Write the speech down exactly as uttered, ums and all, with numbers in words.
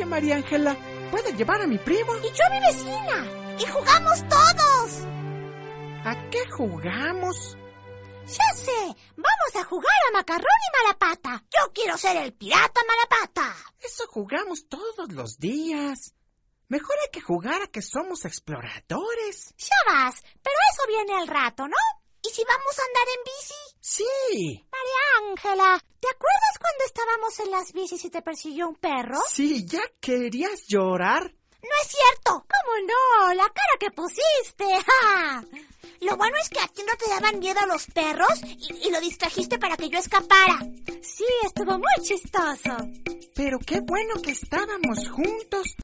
María Ángela. ¿Puede llevar a mi primo? Y yo a mi vecina. Y jugamos todos. ¿A qué jugamos? Ya sé, vamos a jugar a Macarrón y Malapata. Yo quiero ser el pirata Malapata. Eso jugamos todos los días. Mejor hay que jugar a que somos exploradores. Ya vas, pero eso viene al rato, ¿no? ¿Y si vamos a andar en bici? Sí. María Ángela, ¿te acuerdas cuando estábamos en las bicis y te persiguió un perro? Sí, ¿ya querías llorar? No es cierto. ¿Cómo no? La cara que pusiste. ¡Ja! Lo bueno es que a ti no te daban miedo los perros y, y lo distrajiste para que yo escapara. Sí, estuvo muy chistoso. Pero qué bueno que estábamos juntos.